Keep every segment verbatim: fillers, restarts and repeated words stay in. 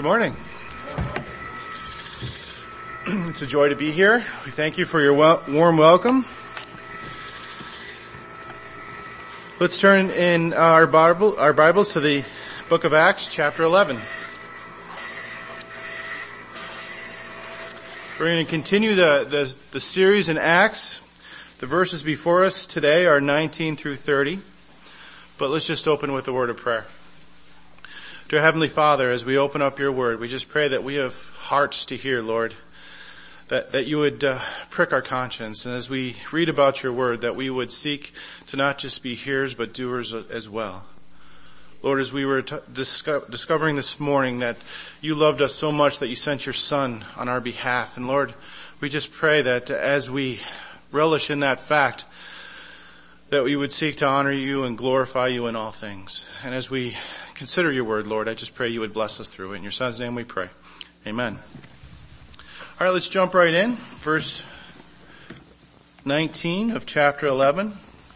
Good morning. It's a joy to be here. We thank you for your wel- warm welcome. Let's turn in our Bible, our Bibles to the book of Acts, chapter eleven. We're going to continue the, the, the series in Acts. The verses before us today are nineteen through thirty. But let's just open with a word of prayer. Dear Heavenly Father, as we open up your word, we just pray that we have hearts to hear, Lord, that, that you would uh, prick our conscience. And as we read about your word, that we would seek to not just be hearers, but doers as well. Lord, as we were t- disco- discovering this morning that you loved us so much that you sent your Son on our behalf. And Lord, we just pray that as we relish in that fact, that we would seek to honor you and glorify you in all things. And as we consider your word, Lord, I just pray you would bless us through it. In your Son's name we pray. Amen. All right, let's jump right in. Verse nineteen of chapter eleven.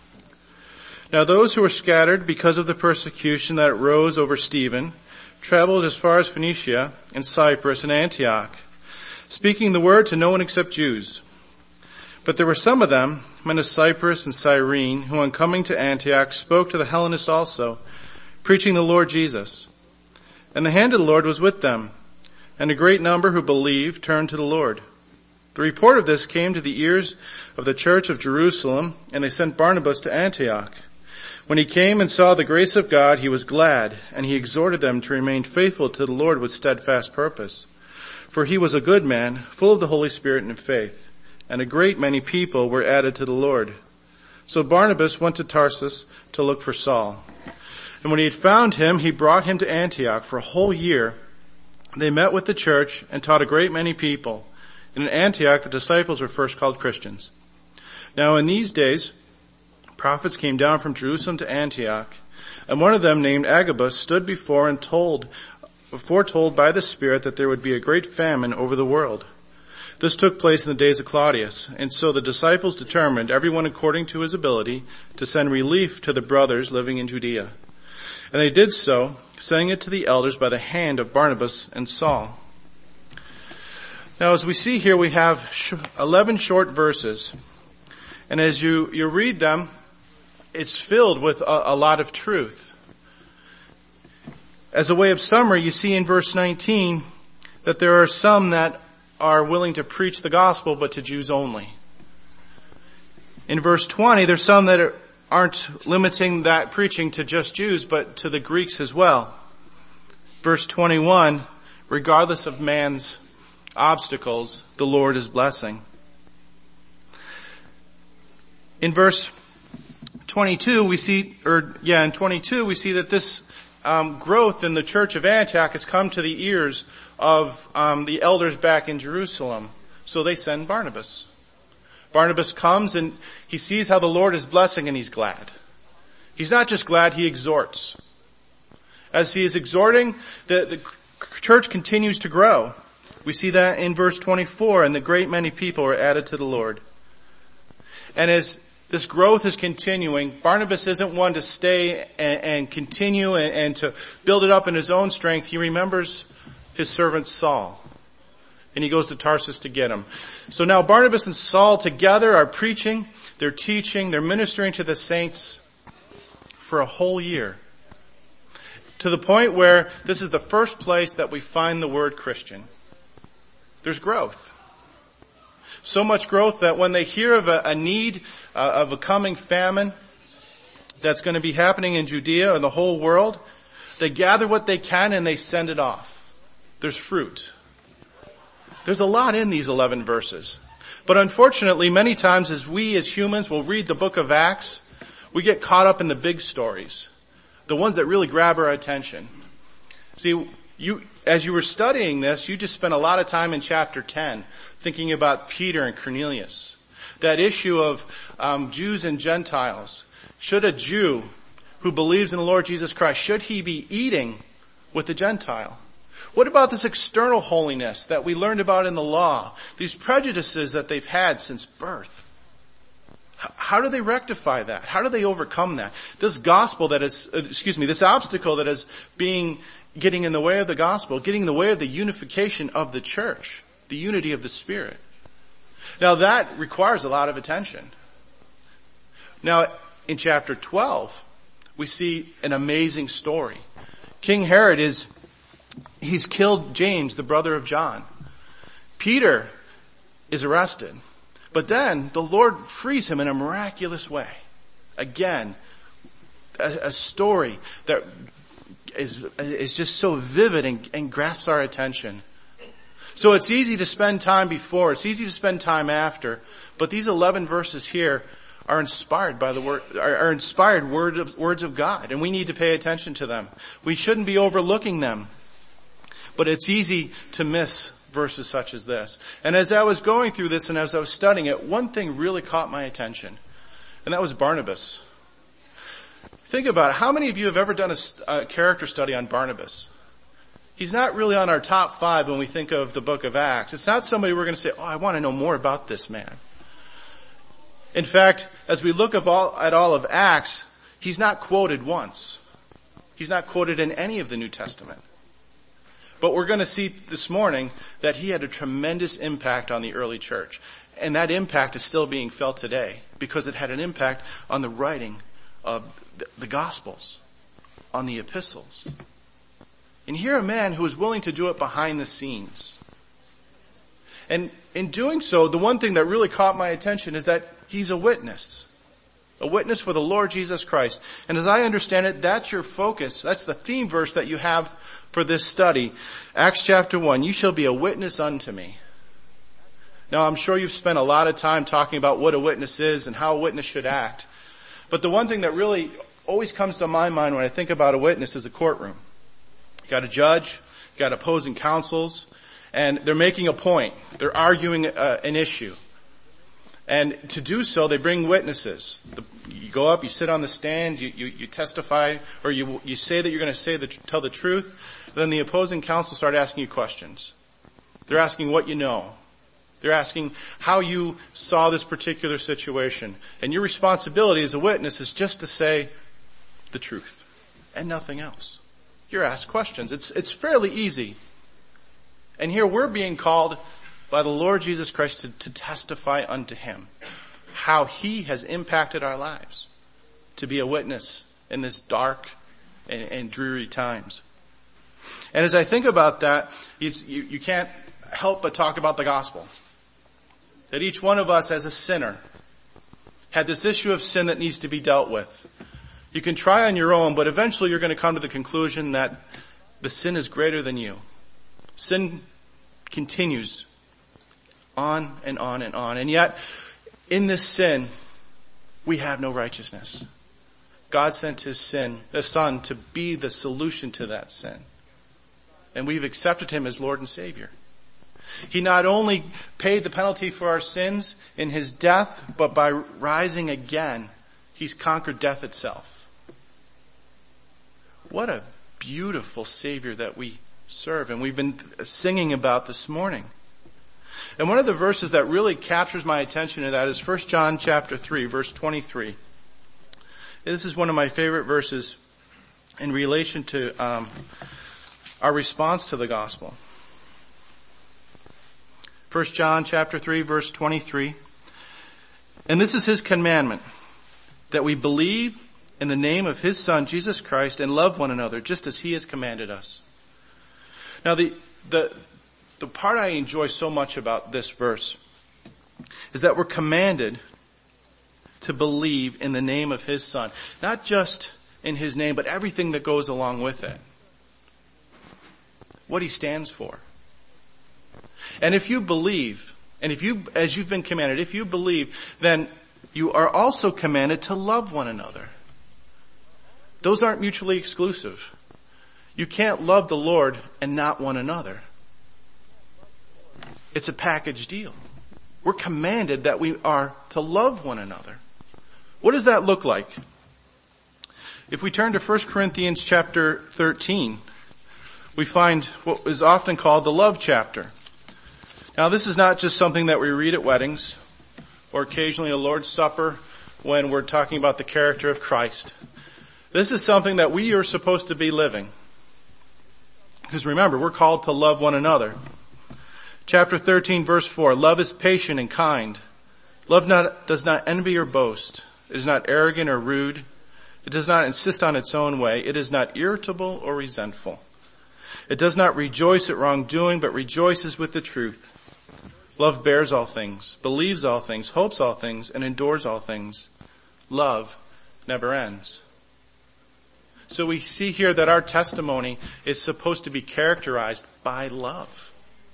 Now those who were scattered because of the persecution that rose over Stephen traveled as far as Phoenicia and Cyprus and Antioch, speaking the word to no one except Jews. But there were some of them, men of Cyprus and Cyrene, who on coming to Antioch spoke to the Hellenists also, preaching the Lord Jesus. And the hand of the Lord was with them, and a great number who believed turned to the Lord. The report of this came to the ears of the church of Jerusalem, and they sent Barnabas to Antioch. When he came and saw the grace of God, he was glad, and he exhorted them to remain faithful to the Lord with steadfast purpose. For he was a good man, full of the Holy Spirit and faith, and a great many people were added to the Lord. So Barnabas went to Tarsus to look for Saul. And when he had found him, he brought him to Antioch. For a whole year they met with the church and taught a great many people. And in Antioch the disciples were first called Christians. Now in these days prophets came down from Jerusalem to Antioch, and one of them named Agabus stood before and told, foretold by the Spirit that there would be a great famine over the world. This took place in the days of Claudius, and so the disciples determined, everyone according to his ability, to send relief to the brothers living in Judea. And they did so, sending it to the elders by the hand of Barnabas and Saul. Now as we see here, we have eleven short verses. And as you, you read them, it's filled with a, a lot of truth. As a way of summary, you see in verse nineteen that there are some that are willing to preach the gospel, but to Jews only. In verse twenty, there's some that are aren't limiting that preaching to just Jews, but to the Greeks as well. Verse twenty-one, regardless of man's obstacles, the Lord is blessing. In verse twenty-two, we see, or yeah, in twenty-two, we see that this um, growth in the church of Antioch has come to the ears of um, the elders back in Jerusalem. So they send Barnabas. Barnabas comes and he sees how the Lord is blessing and he's glad. He's not just glad, he exhorts. As he is exhorting, the, the church continues to grow. We see that in verse twenty-four, and the great many people are added to the Lord. And as this growth is continuing, Barnabas isn't one to stay and, and continue and, and to build it up in his own strength. He remembers his servant Saul. And he goes to Tarsus to get him. So now Barnabas and Saul together are preaching, they're teaching, they're ministering to the saints for a whole year. To the point where this is the first place that we find the word Christian. There's growth. So much growth that when they hear of a, a need, uh, of a coming famine that's going to be happening in Judea or the whole world, they gather what they can and they send it off. There's fruit. There's a lot in these eleven verses. But unfortunately, many times as we as humans will read the book of Acts, we get caught up in the big stories. The ones that really grab our attention. See, you, as you were studying this, you just spent a lot of time in chapter ten thinking about Peter and Cornelius. That issue of um, Jews and Gentiles. Should a Jew who believes in the Lord Jesus Christ, should he be eating with a Gentile? What about this external holiness that we learned about in the law? These prejudices that they've had since birth. How do they rectify that? How do they overcome that? This gospel that is, excuse me, this obstacle that is being, getting in the way of the gospel, getting in the way of the unification of the church, the unity of the Spirit. Now that requires a lot of attention. Now in chapter twelve, we see an amazing story. King Herod is, he's killed James, the brother of John. Peter is arrested. But then the Lord frees him in a miraculous way. Again, a, a story that is, is just so vivid and, and grasps our attention. So it's easy to spend time before, it's easy to spend time after, but these eleven verses here are inspired by the word, are, are inspired word of, words of God, and we need to pay attention to them. We shouldn't be overlooking them, but it's easy to miss verses such as this. And as I was going through this and as I was studying it, one thing really caught my attention, and that was Barnabas. Think about it. How many of you have ever done a, a character study on Barnabas? He's not really on our top five when we think of the book of Acts. It's not somebody we're going to say, oh, I want to know more about this man. In fact, as we look at all, at all of Acts, he's not quoted once. He's not quoted in any of the New Testament. But we're going to see this morning that he had a tremendous impact on the early church. And that impact is still being felt today because it had an impact on the writing of the Gospels, on the epistles. And here a man who is willing to do it behind the scenes. And in doing so, the one thing that really caught my attention is that he's a witness. A witness for the Lord Jesus Christ. And as I understand it, that's your focus. That's the theme verse that you have for this study. Acts chapter one, you shall be a witness unto me. Now I'm sure you've spent a lot of time talking about what a witness is and how a witness should act. But the one thing that really always comes to my mind when I think about a witness is a courtroom. You got a judge, you got opposing counsels, and they're making a point. They're arguing uh, an issue. And to do so, they bring witnesses. The, you go up, you sit on the stand, you, you, you testify, or you, you say that you're going to say the, tell the truth. Then the opposing counsel start asking you questions. They're asking what you know. They're asking how you saw this particular situation. And your responsibility as a witness is just to say the truth and nothing else. You're asked questions. It's, it's fairly easy. And here we're being called by the Lord Jesus Christ to, to testify unto him how he has impacted our lives, to be a witness in this dark and, and dreary times. And as I think about that, it's, you, you can't help but talk about the gospel. That each one of us as a sinner had this issue of sin that needs to be dealt with. You can try on your own, but eventually you're going to come to the conclusion that the sin is greater than you. Sin continues on and on and on. And yet, in this sin, we have no righteousness. God sent his sin, the Son, to be the solution to that sin. And we've accepted him as Lord and Savior. He not only paid the penalty for our sins in his death, but by rising again, he's conquered death itself. What a beautiful Savior that we serve, and we've been singing about this morning. And one of the verses that really captures my attention to that is First John chapter three, verse twenty-three. This is one of my favorite verses in relation to um, our response to the gospel. First John chapter three, verse twenty-three. And this is his commandment, that we believe in the name of his Son, Jesus Christ, and love one another, just as he has commanded us. Now the, the, the part I enjoy so much about this verse is that we're commanded to believe in the name of his Son. Not just in his name, but everything that goes along with it. What he stands for. And if you believe, and if you, as you've been commanded, if you believe, then you are also commanded to love one another. Those aren't mutually exclusive. You can't love the Lord and not one another. It's a package deal. We're commanded that we are to love one another. What does that look like? If we turn to First Corinthians chapter thirteen, we find what is often called the love chapter. Now this is not just something that we read at weddings or occasionally a Lord's Supper when we're talking about the character of Christ. This is something that we are supposed to be living. Because remember, we're called to love one another. Chapter thirteen, verse four, love is patient and kind. Love not, does not envy or boast. It is not arrogant or rude. It does not insist on its own way. It is not irritable or resentful. It does not rejoice at wrongdoing, but rejoices with the truth. Love bears all things, believes all things, hopes all things, and endures all things. Love never ends. So we see here that our testimony is supposed to be characterized by love.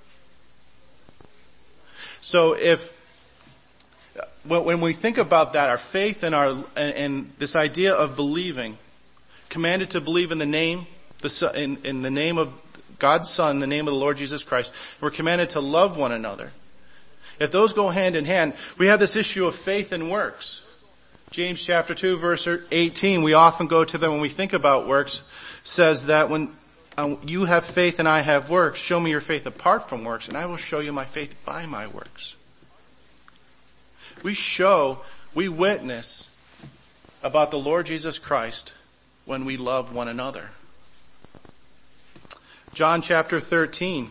So if, when we think about that, our faith and our, and, and this idea of believing, commanded to believe in the name, the, in, in the name of God's Son, the name of the Lord Jesus Christ, we're commanded to love one another. If those go hand in hand, we have this issue of faith and works. James chapter two verse eighteen, we often go to them when we think about works, says that when um, you have faith and I have works, show me your faith apart from works, and I will show you my faith by my works. We show, we witness about the Lord Jesus Christ when we love one another. John chapter thirteen.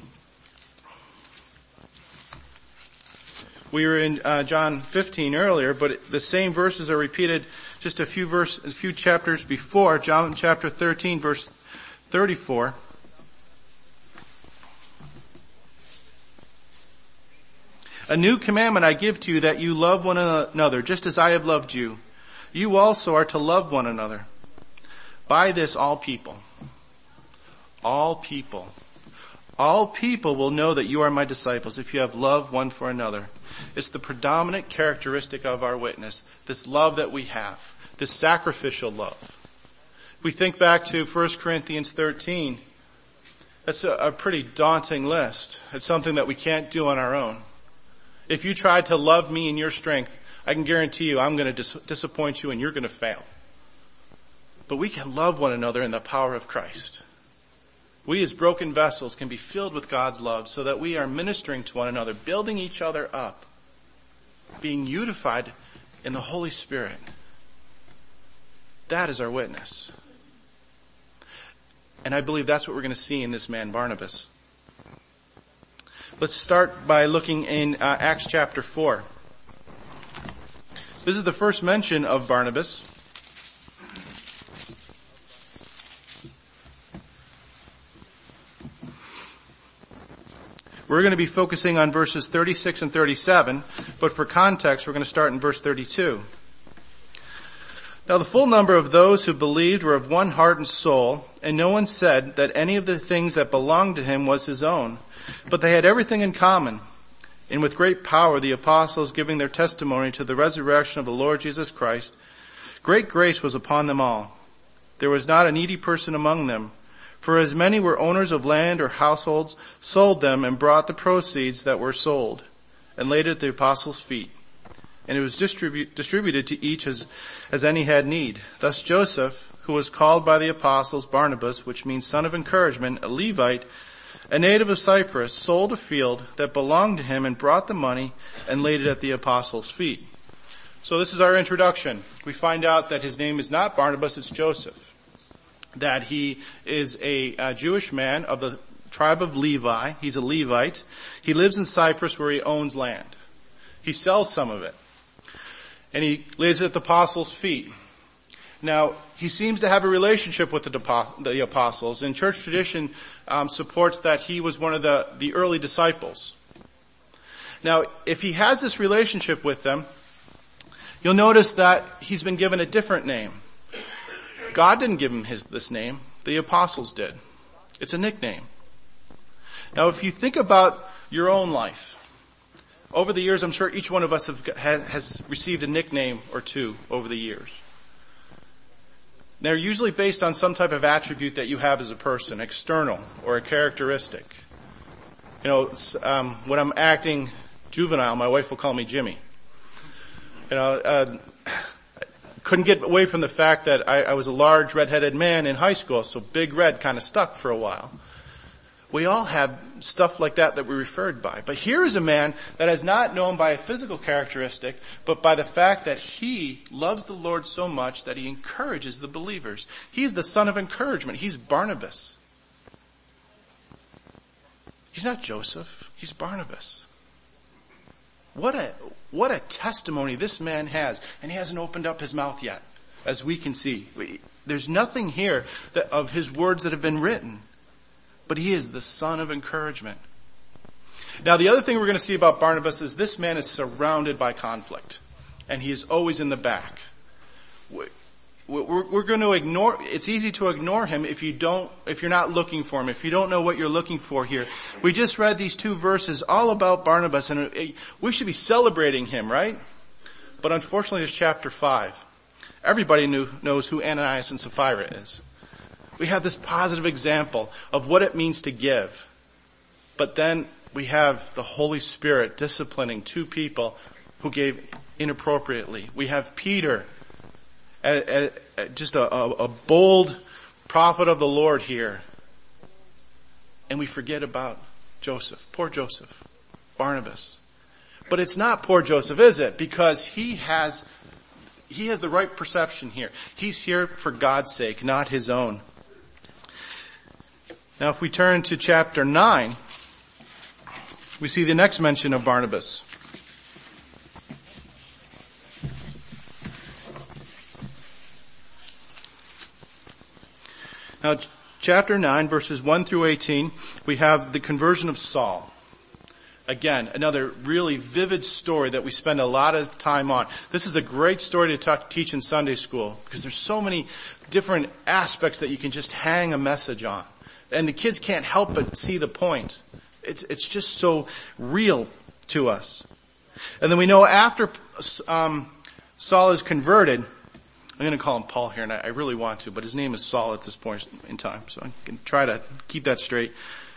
We were in uh, John fifteen earlier, but the same verses are repeated just a few verse, a few chapters before. John chapter thirteen, verse thirty-four. A new commandment I give to you, that you love one another, just as I have loved you. You also are to love one another. By this, all people, all people, all people will know that you are my disciples if you have love one for another. It's the predominant characteristic of our witness, this love that we have, this sacrificial love. We think back to First Corinthians thirteen. That's a, a pretty daunting list. It's something that we can't do on our own. If you try to love me in your strength, I can guarantee you I'm going to dis- disappoint you and you're going to fail. But we can love one another in the power of Christ. We as broken vessels can be filled with God's love so that we are ministering to one another, building each other up, being unified in the Holy Spirit. That is our witness. And I believe that's what we're going to see in this man Barnabas. Let's start by looking in uh, Acts chapter four. This is the first mention of Barnabas. We're going to be focusing on verses thirty-six and thirty-seven, but for context, we're going to start in verse thirty-two. Now the full number of those who believed were of one heart and soul, and no one said that any of the things that belonged to him was his own, but they had everything in common. And with great power the apostles, giving their testimony to the resurrection of the Lord Jesus Christ, great grace was upon them all. There was not a needy person among them. For as many were owners of land or households, sold them and brought the proceeds that were sold, and laid it at the apostles' feet. And it was distribu- distributed to each as, as any had need. Thus Joseph, who was called by the apostles Barnabas, which means son of encouragement, a Levite, a native of Cyprus, sold a field that belonged to him and brought the money and laid it at the apostles' feet. So this is our introduction. We find out that his name is not Barnabas, it's Joseph. That he is a, a Jewish man of the tribe of Levi. He's a Levite. He lives in Cyprus where he owns land. He sells some of it. And he lays it at the apostles' feet. Now, he seems to have a relationship with the, the apostles, and church tradition um, supports that he was one of the, the early disciples. Now, if he has this relationship with them, you'll notice that he's been given a different name. God didn't give him his, this name. The apostles did. It's a nickname. Now, if you think about your own life, over the years, I'm sure each one of us have, has received a nickname or two over the years. They're usually based on some type of attribute that you have as a person, external or a characteristic. You know, um, when I'm acting juvenile, my wife will call me Jimmy. You know, uh, couldn't get away from the fact that I, I was a large red-headed man in high school, so Big Red kind of stuck for a while. We all have stuff like that that we're referred by. But here is a man that is not known by a physical characteristic, but by the fact that he loves the Lord so much that he encourages the believers. He's the son of encouragement. He's Barnabas. He's not Joseph. He's Barnabas. What a, what a testimony this man has. And he hasn't opened up his mouth yet, as we can see. There's nothing here that, of his words that have been written. But he is the son of encouragement. Now the other thing we're going to see about Barnabas is this man is surrounded by conflict. And he is always in the back. We're, we're going to ignore, it's easy to ignore him if you don't, if you're not looking for him, if you don't know what you're looking for here. We just read these two verses all about Barnabas, and we should be celebrating him, right? But unfortunately there's chapter five. Everybody knew, knows who Ananias and Sapphira is. We have this positive example of what it means to give. But then we have the Holy Spirit disciplining two people who gave inappropriately. We have Peter, a, a, just a, a, a bold prophet of the Lord here. And we forget about Joseph, poor Joseph, Barnabas. But it's not poor Joseph, is it? Because he has, he has the right perception here. He's here for God's sake, not his own. Now if we turn to chapter nine, we see the next mention of Barnabas. Now chapter nine, verses one through eighteen, we have the conversion of Saul. Again, another really vivid story that we spend a lot of time on. This is a great story to talk, teach in Sunday school because there's so many different aspects that you can just hang a message on. And the kids can't help but see the point. It's, it's just so real to us. And then we know after um, Saul is converted, I'm going to call him Paul here, and I, I really want to, but his name is Saul at this point in time, so I can try to keep that straight.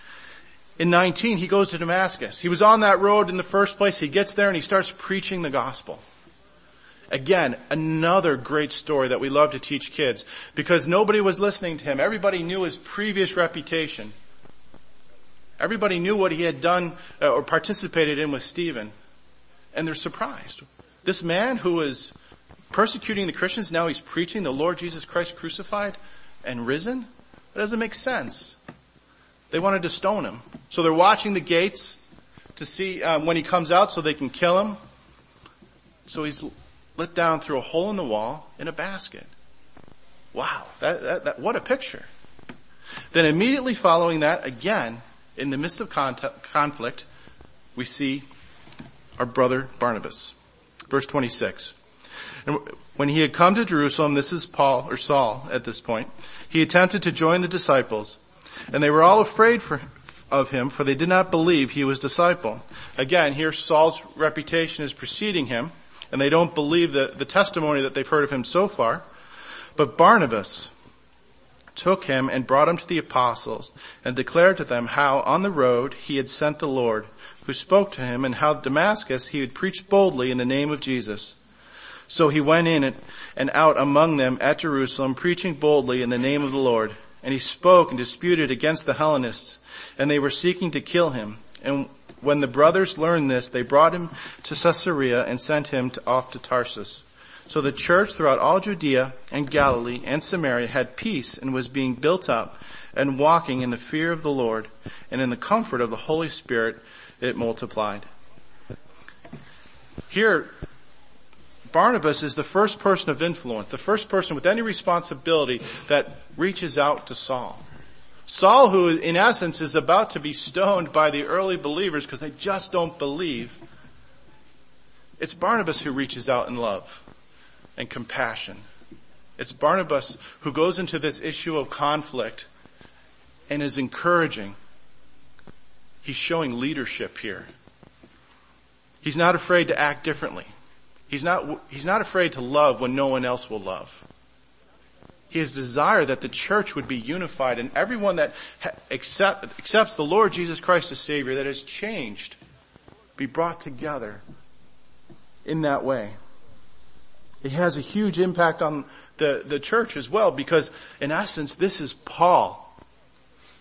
In nineteen, he goes to Damascus. He was on that road in the first place. He gets there and he starts preaching the gospel. Again, another great story that we love to teach kids because nobody was listening to him. Everybody knew his previous reputation. Everybody knew what he had done uh, or participated in with Stephen. And they're surprised. This man who was persecuting the Christians, now he's preaching the Lord Jesus Christ crucified and risen? That doesn't make sense. They wanted to stone him. So they're watching the gates to see um, when he comes out so they can kill him. So he's let down through a hole in the wall in a basket. Wow, that, that, that, what a picture. Then immediately following that, again, in the midst of conflict, we see our brother Barnabas. Verse twenty-six. And when he had come to Jerusalem, this is Paul, or Saul at this point, he attempted to join the disciples, and they were all afraid for, of him, for they did not believe he was disciple. Again, here Saul's reputation is preceding him, and they don't believe the, the testimony that they've heard of him so far. But Barnabas took him and brought him to the apostles and declared to them how on the road he had sent the Lord, who spoke to him, and how at Damascus he had preached boldly in the name of Jesus. So he went in and out among them at Jerusalem, preaching boldly in the name of the Lord. And he spoke and disputed against the Hellenists, and they were seeking to kill him. And when the brothers learned this, they brought him to Caesarea and sent him to, off to Tarsus. So the church throughout all Judea and Galilee and Samaria had peace and was being built up and walking in the fear of the Lord, and in the comfort of the Holy Spirit it multiplied. Here, Barnabas is the first person of influence, the first person with any responsibility that reaches out to Saul. Saul, who in essence is about to be stoned by the early believers because they just don't believe. It's Barnabas who reaches out in love and compassion. It's Barnabas who goes into this issue of conflict and is encouraging. He's showing leadership here. He's not afraid to act differently. He's not, he's not afraid to love when no one else will love. He has desire that the church would be unified and everyone that accept, accepts the Lord Jesus Christ as Savior, that has changed, be brought together in that way. It has a huge impact on the, the church as well because in essence this is Paul.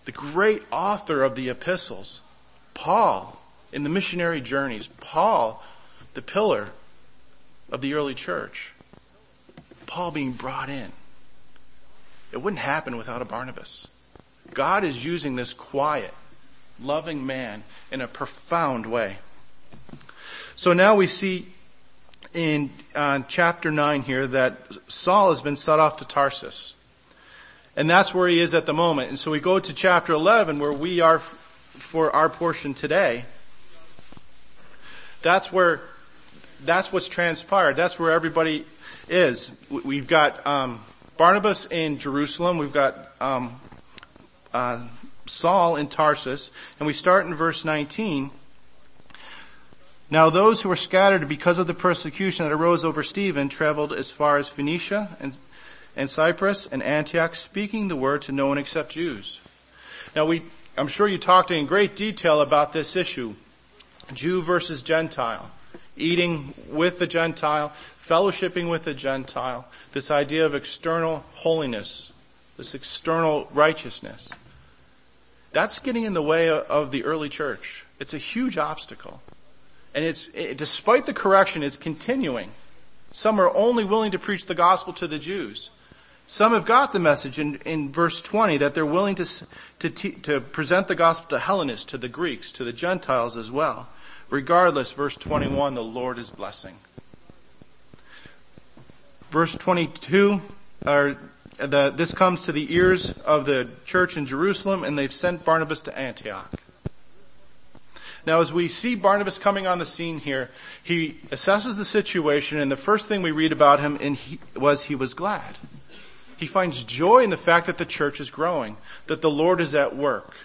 the great author of the epistles, Paul, in the missionary journeys, Paul, the pillar of the early church, Paul being brought in. It wouldn't happen without a Barnabas. God is using this quiet, loving man in a profound way. So now we see in uh, chapter nine here that Saul has been set off to Tarsus. And that's where he is at the moment. And so we go to chapter eleven where we are for our portion today. That's where, that's what's transpired. That's where everybody is. We've got um, Barnabas in Jerusalem. We've got um, uh, Saul in Tarsus. And we start in verse nineteen. Now those who were scattered because of the persecution that arose over Stephen traveled as far as Phoenicia and, and Cyprus and Antioch, speaking the word to no one except Jews. Now we, I'm sure you talked in great detail about this issue. Jew versus Gentile. Eating with the Gentile, fellowshipping with the Gentile. This idea of external holiness. This external righteousness. That's getting in the way of the early church. It's a huge obstacle. And it's, it, despite the correction, it's continuing. Some are only willing to preach the gospel to the Jews. Some have got the message in, in verse twenty that they're willing to, to, to present the gospel to Hellenists, to the Greeks, to the Gentiles as well. Regardless, verse twenty-one, the Lord is blessing. Verse twenty-two, or the, this comes to the ears of the church in Jerusalem, and they've sent Barnabas to Antioch. Now as we see Barnabas coming on the scene here, he assesses the situation, and the first thing we read about him in he, was he was glad. He finds joy in the fact that the church is growing, that the Lord is at work.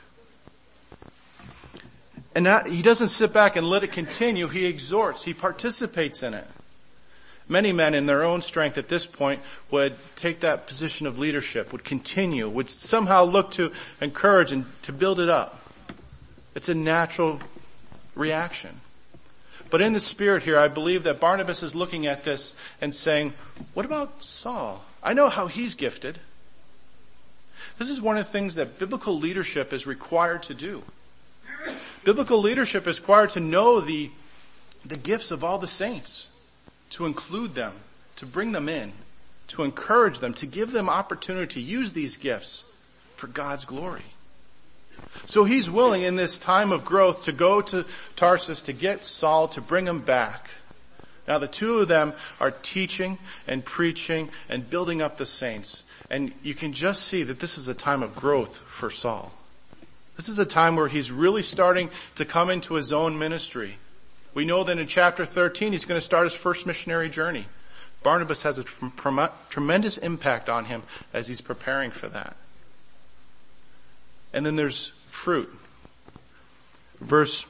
And that, he doesn't sit back and let it continue, he exhorts, he participates in it. Many men in their own strength at this point would take that position of leadership, would continue, would somehow look to encourage and to build it up. It's a natural reaction. But in the spirit here, I believe that Barnabas is looking at this and saying, what about Saul? I know how he's gifted. This is one of the things that biblical leadership is required to do. Biblical leadership is required to know the, the gifts of all the saints, to include them, to bring them in, to encourage them, to give them opportunity to use these gifts for God's glory. So he's willing in this time of growth to go to Tarsus to get Saul, to bring him back. Now the two of them are teaching and preaching and building up the saints. And you can just see that this is a time of growth for Saul. This is a time where he's really starting to come into his own ministry. We know that in chapter thirteen he's going to start his first missionary journey. Barnabas has a tremendous impact on him as he's preparing for that. And then there's fruit. Verse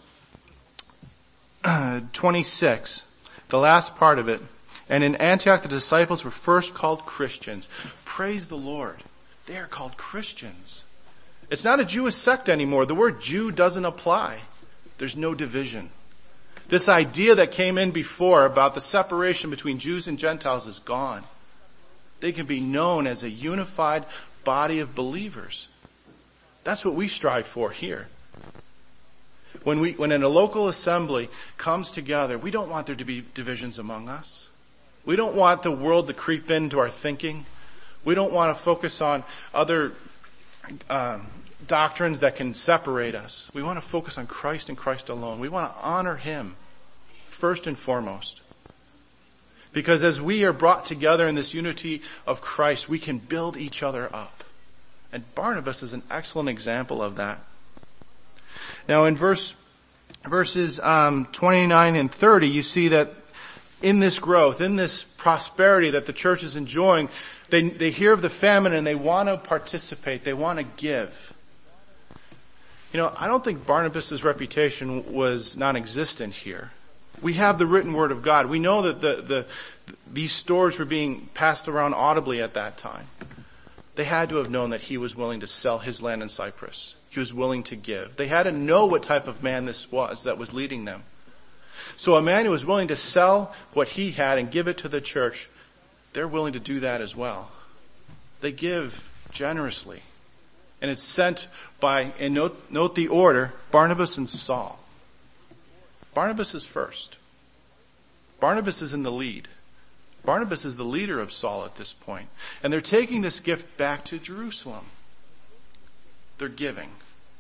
uh, twenty-six, the last part of it. And in Antioch the disciples were first called Christians. Praise the Lord. They are called Christians. It's not a Jewish sect anymore. The word Jew doesn't apply. There's no division. This idea that came in before about the separation between Jews and Gentiles is gone. They can be known as a unified body of believers. That's what we strive for here. When we, when in a local assembly comes together, we don't want there to be divisions among us. We don't want the world to creep into our thinking. We don't want to focus on other um, doctrines that can separate us. We want to focus on Christ and Christ alone. We want to honor Him first and foremost. Because as we are brought together in this unity of Christ, we can build each other up. And Barnabas is an excellent example of that. Now in verse, verses um, twenty-nine and thirty, you see that in this growth, in this prosperity that the church is enjoying, they, they hear of the famine and they want to participate. They want to give. You know, I don't think Barnabas' reputation was non-existent here. We have the written word of God. We know that the, the, these stores were being passed around audibly at that time. They had to have known that he was willing to sell his land in Cyprus. He was willing to give. They had to know what type of man this was that was leading them. So a man who was willing to sell what he had and give it to the church, they're willing to do that as well. They give generously. And it's sent by, and note, note the order, Barnabas and Saul. Barnabas is first. Barnabas is in the lead. Barnabas is the leader of Saul at this point. And they're taking this gift back to Jerusalem. They're giving.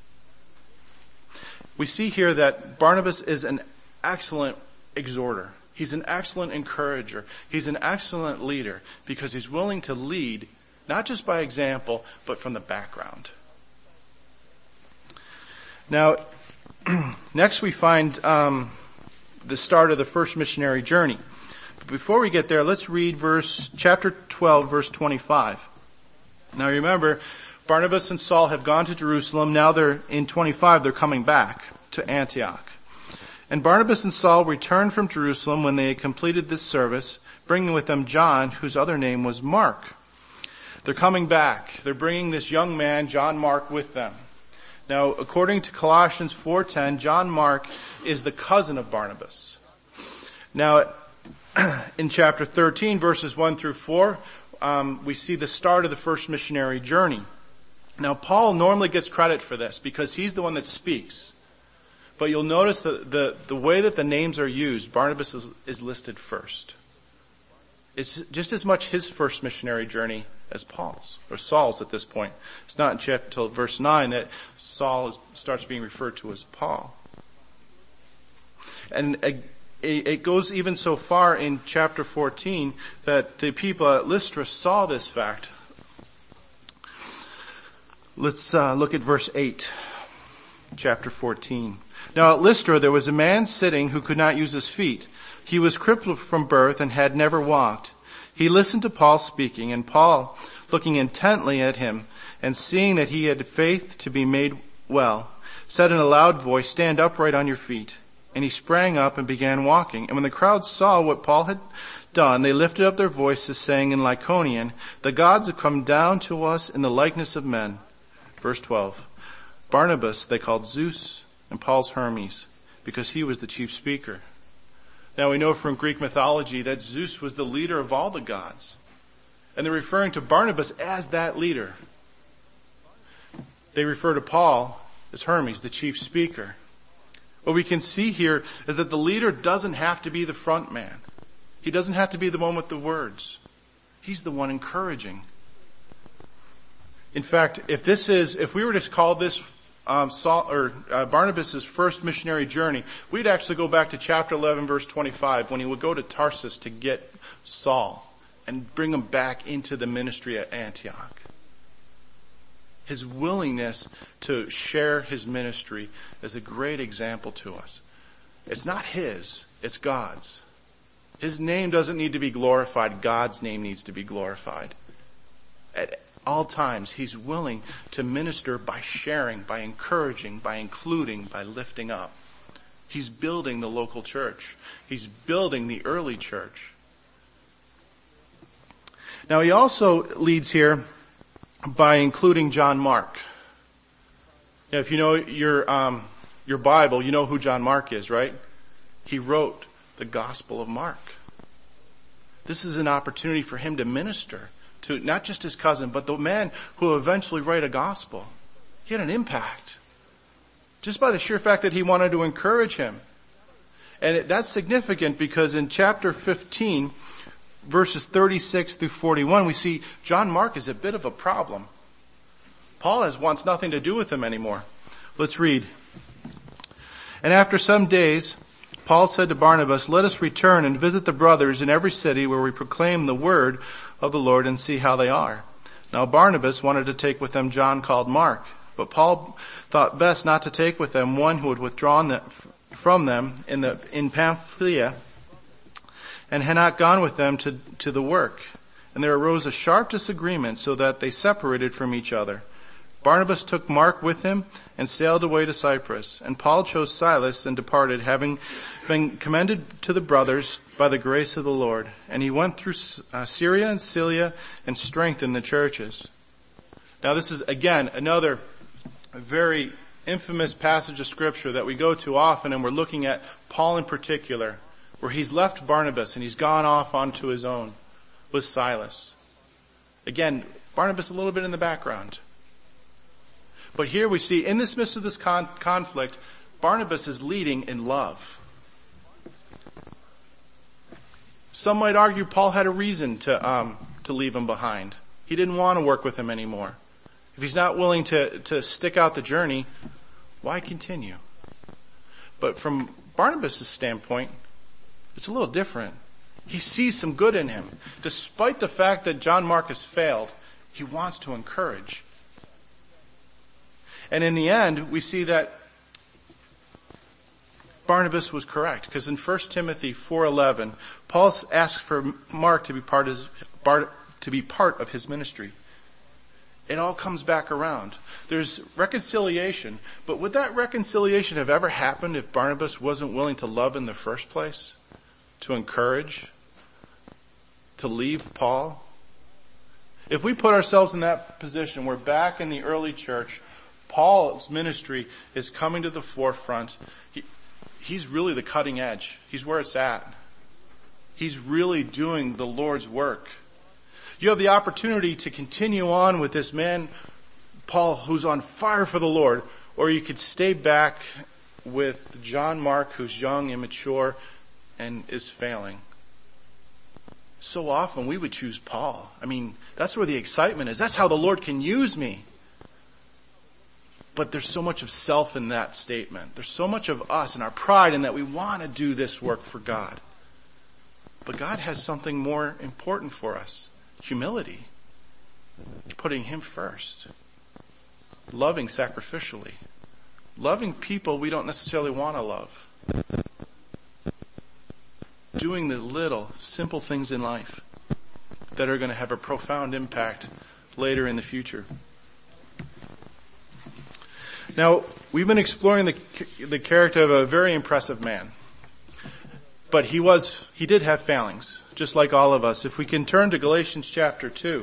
We see here that Barnabas is an excellent exhorter. He's an excellent encourager. He's an excellent leader because he's willing to lead, not just by example, but from the background. Now, next we find um, the start of the first missionary journey. But before we get there, let's read verse chapter twelve, verse twenty-five. Now remember, Barnabas and Saul have gone to Jerusalem. Now they're in twenty-five, they're coming back to Antioch. And Barnabas and Saul returned from Jerusalem when they had completed this service, bringing with them John, whose other name was Mark. They're coming back. They're bringing this young man, John Mark, with them. Now, according to Colossians four ten, John Mark is the cousin of Barnabas. Now, in chapter thirteen, verses one through four, um, we see the start of the first missionary journey. Now, Paul normally gets credit for this because he's the one that speaks. But you'll notice that the, the way that the names are used, Barnabas is, is listed first. It's just as much his first missionary journey as Paul's, or Saul's at this point. It's not until verse nine that Saul is, starts being referred to as Paul. And it, it goes even so far in chapter fourteen that the people at Lystra saw this fact. Let's uh, look at verse eight, chapter fourteen. Now at Lystra there was a man sitting who could not use his feet. He was crippled from birth and had never walked. He listened to Paul speaking, and Paul, looking intently at him and seeing that he had faith to be made well, said in a loud voice, "Stand upright on your feet." And he sprang up and began walking. And when the crowd saw what Paul had done, they lifted up their voices, saying in Lycaonian, "The gods have come down to us in the likeness of men." Verse twelve. Barnabas they called Zeus, and Paul's Hermes, because he was the chief speaker. Now we know from Greek mythology that Zeus was the leader of all the gods. And they're referring to Barnabas as that leader. They refer to Paul as Hermes, the chief speaker. What we can see here is that the leader doesn't have to be the front man. He doesn't have to be the one with the words. He's the one encouraging. In fact, if this is, if we were to call this Um, Saul, or uh, Barnabas' first missionary journey, we'd actually go back to chapter eleven, verse twenty-five, when he would go to Tarsus to get Saul and bring him back into the ministry at Antioch. His willingness to share his ministry is a great example to us. It's not his, it's God's. His name doesn't need to be glorified. God's name needs to be glorified. At all times, he's willing to minister by sharing, by encouraging, by including, by lifting up. He's building the local church. He's building the early church. Now he also leads here by including John Mark. Now, if you know your um, your Bible, you know who John Mark is, right? He wrote the Gospel of Mark. This is an opportunity for him to minister to not just his cousin, but the man who will eventually write a gospel. He had an impact. Just by the sheer fact that he wanted to encourage him. And it, that's significant because in chapter fifteen, verses thirty-six through forty-one, we see John Mark is a bit of a problem. Paul has wants nothing to do with him anymore. Let's read. And after some days, Paul said to Barnabas, "Let us return and visit the brothers in every city where we proclaim the word of the Lord and see how they are." Now Barnabas wanted to take with them John called Mark, but Paul thought best not to take with them one who had withdrawn from them in the in Pamphylia and had not gone with them to, to the work. And there arose a sharp disagreement so that they separated from each other. Barnabas took Mark with him and sailed away to Cyprus. And Paul chose Silas and departed, having been commended to the brothers by the grace of the Lord. And he went through uh, Syria and Cilicia and strengthened the churches. Now this is, again, another very infamous passage of Scripture that we go to often, and we're looking at Paul in particular, where he's left Barnabas and he's gone off onto his own with Silas. Again, Barnabas a little bit in the background. But here we see, in this midst of this con- conflict, Barnabas is leading in love. Some might argue Paul had a reason to um, to leave him behind. He didn't want to work with him anymore. If he's not willing to, to stick out the journey, why continue? But from Barnabas' standpoint, it's a little different. He sees some good in him. Despite the fact that John Mark has failed, he wants to encourage. And in the end, we see that Barnabas was correct, because in First Timothy four eleven, Paul asks for Mark to be part of, to be part of his ministry. It all comes back around. There's reconciliation, but would that reconciliation have ever happened if Barnabas wasn't willing to love in the first place? To encourage? To leave Paul? If we put ourselves in that position, we're back in the early church, Paul's ministry is coming to the forefront. He, he's really the cutting edge. He's where it's at. He's really doing the Lord's work. You have the opportunity to continue on with this man, Paul, who's on fire for the Lord, or you could stay back with John Mark, who's young, immature, and is failing. So often we would choose Paul. I mean, that's where the excitement is. That's how the Lord can use me. But there's so much of self in that statement. There's so much of us and our pride in that we want to do this work for God. But God has something more important for us. Humility. Putting Him first. Loving sacrificially. Loving people we don't necessarily want to love. Doing the little, simple things in life that are going to have a profound impact later in the future. Now, we've been exploring the the character of a very impressive man. But he was, he did have failings, just like all of us. If we can turn to Galatians chapter two.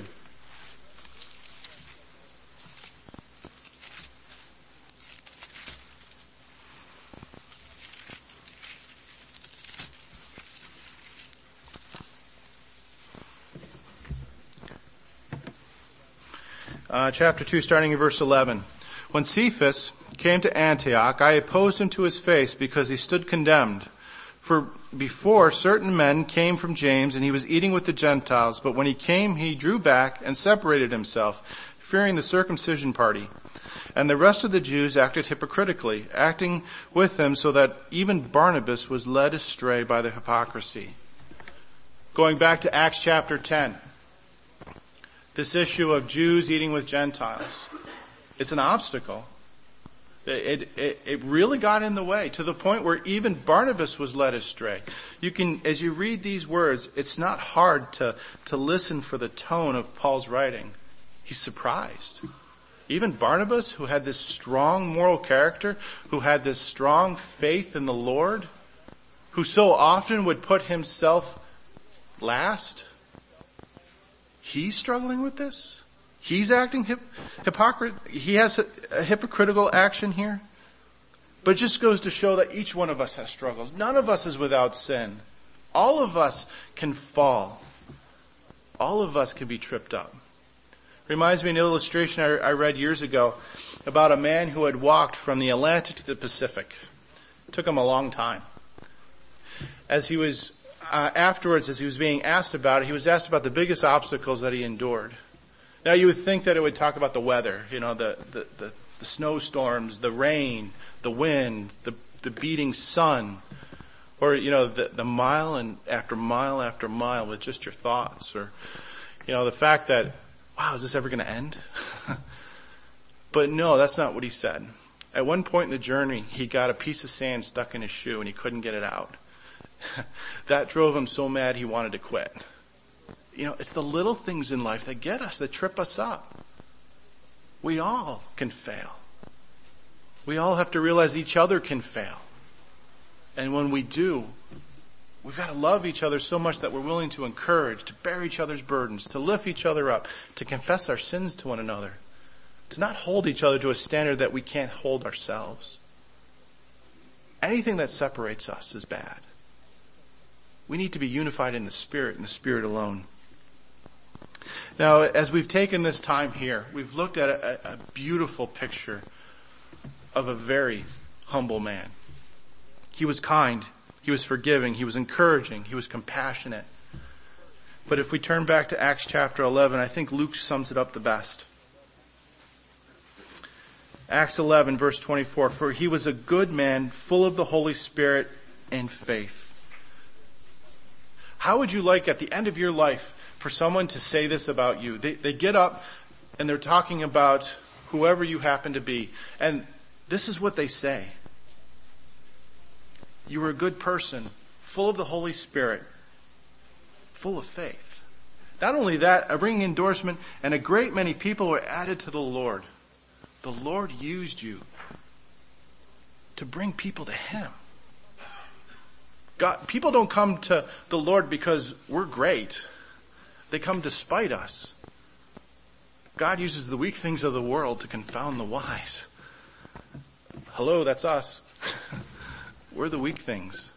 Uh, chapter two, starting in verse eleven. When Cephas came to Antioch, I opposed him to his face because he stood condemned. For before certain men came from James, and he was eating with the Gentiles, but when he came, he drew back and separated himself, fearing the circumcision party. And the rest of the Jews acted hypocritically, acting with them so that even Barnabas was led astray by their hypocrisy. Going back to Acts chapter ten, this issue of Jews eating with Gentiles, it's an obstacle. It, it, it really got in the way to the point where even Barnabas was led astray. You can, as you read these words, it's not hard to, to listen for the tone of Paul's writing. He's surprised. Even Barnabas, who had this strong moral character, who had this strong faith in the Lord, who so often would put himself last, he's struggling with this? He's acting hip, hypocrite. He has a, a hypocritical action here. But it just goes to show that each one of us has struggles. None of us is without sin. All of us can fall. All of us can be tripped up. Reminds me of an illustration I, I read years ago about a man who had walked from the Atlantic to the Pacific. It took him a long time. As he was, uh, afterwards, as he was being asked about it, he was asked about the biggest obstacles that he endured. Now you would think that it would talk about the weather, you know, the, the, the, the snowstorms, the rain, the wind, the, the beating sun, or, you know, the, the mile and after mile after mile with just your thoughts, or, you know, the fact that, wow, is this ever going to end? But no, that's not what he said. At one point in the journey, he got a piece of sand stuck in his shoe and he couldn't get it out. That drove him so mad he wanted to quit. You know, it's the little things in life that get us, that trip us up. We all can fail. We all have to realize each other can fail. And when we do, we've got to love each other so much that we're willing to encourage, to bear each other's burdens, to lift each other up, to confess our sins to one another, to not hold each other to a standard that we can't hold ourselves. Anything that separates us is bad. We need to be unified in the Spirit, in the Spirit alone. Now, as we've taken this time here, we've looked at a, a beautiful picture of a very humble man. He was kind, he was forgiving, he was encouraging, he was compassionate. But if we turn back to Acts chapter eleven, I think Luke sums it up the best. Acts eleven verse twenty-four, for he was a good man, full of the Holy Spirit and faith. How would you like at the end of your life for someone to say this about you? They, they get up and they're talking about whoever you happen to be. And this is what they say. You were a good person, full of the Holy Spirit, full of faith. Not only that, a ringing endorsement, and a great many people were added to the Lord. The Lord used you to bring people to Him. God, people don't come to the Lord because we're great. They come despite us. God uses the weak things of the world to confound the wise. Hello, that's us. We're the weak things.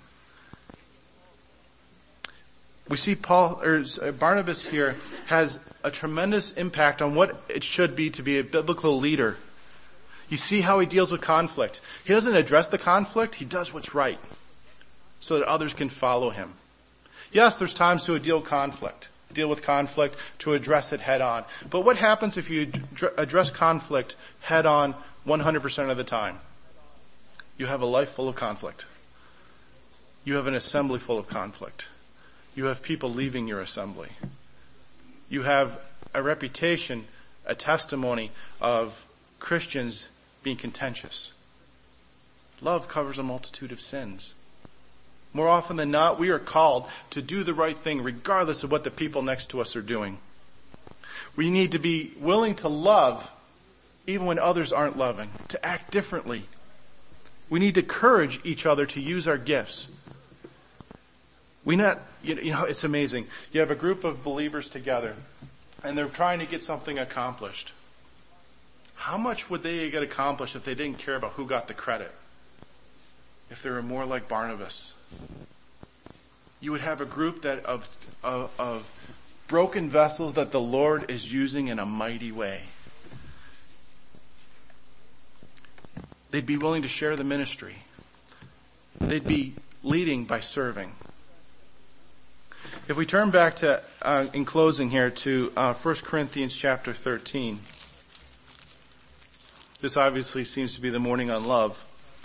We see Paul, or Barnabas here has a tremendous impact on what it should be to be a biblical leader. You see how he deals with conflict. He doesn't address the conflict, he does what's right so that others can follow him. Yes, there's times to deal conflict, deal with conflict, to address it head on. But what happens if you address conflict head on one hundred percent of the time? You have a life full of conflict. You have an assembly full of conflict. You have people leaving your assembly. You have a reputation, a testimony of Christians being contentious. Love covers a multitude of sins. More often than not, we are called to do the right thing regardless of what the people next to us are doing. We need to be willing to love even when others aren't loving, to act differently. We need to encourage each other to use our gifts. We not, you know, it's amazing. You have a group of believers together and they're trying to get something accomplished. How much would they get accomplished if they didn't care about who got the credit? If they were more like Barnabas? You would have a group that of, of, of broken vessels that the Lord is using in a mighty way. They'd be willing to share the ministry. They'd be leading by serving. If we turn back to, uh, in closing here, to uh, First Corinthians chapter thirteen. This obviously seems to be the morning on love.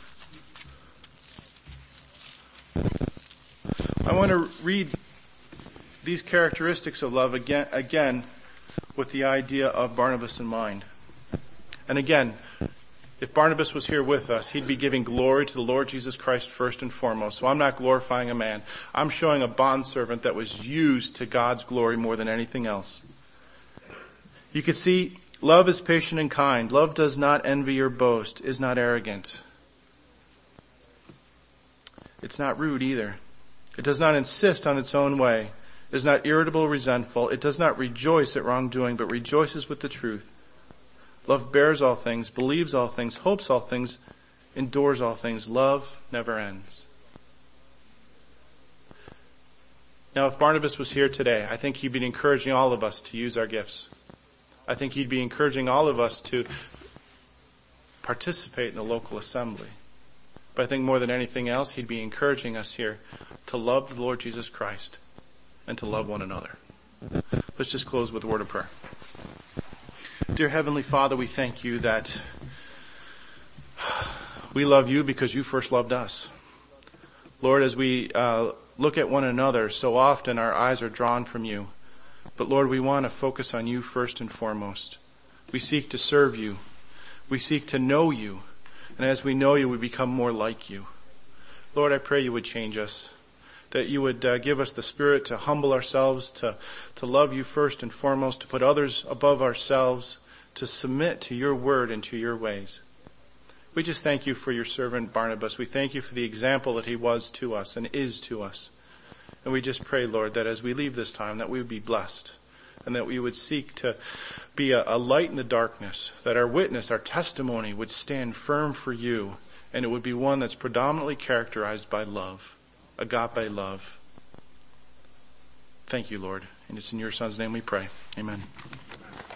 I want to read these characteristics of love again, again with the idea of Barnabas in mind. And again, if Barnabas was here with us, he'd be giving glory to the Lord Jesus Christ first and foremost. So I'm not glorifying a man. I'm showing a bondservant that was used to God's glory more than anything else. You can see love is patient and kind. Love does not envy or boast, is not arrogant. It's not rude either. It does not insist on its own way. It is not irritable or resentful. It does not rejoice at wrongdoing, but rejoices with the truth. Love bears all things, believes all things, hopes all things, endures all things. Love never ends. Now, if Barnabas was here today, I think he'd be encouraging all of us to use our gifts. I think he'd be encouraging all of us to participate in the local assembly. But I think more than anything else, he'd be encouraging us here to love the Lord Jesus Christ and to love one another. Let's just close with a word of prayer. Dear Heavenly Father, we thank you that we love you because you first loved us. Lord, as we uh, look at one another, so often our eyes are drawn from you. But Lord, we want to focus on you first and foremost. We seek to serve you. We seek to know you. And as we know you, we become more like you. Lord, I pray you would change us. That you would uh, give us the spirit to humble ourselves, to, to love you first and foremost, to put others above ourselves, to submit to your word and to your ways. We just thank you for your servant Barnabas. We thank you for the example that he was to us and is to us. And we just pray, Lord, that as we leave this time, that we would be blessed and that we would seek to be a, a light in the darkness, that our witness, our testimony would stand firm for you, and it would be one that's predominantly characterized by love, agape love. Thank you, Lord. And it's in your Son's name we pray. Amen.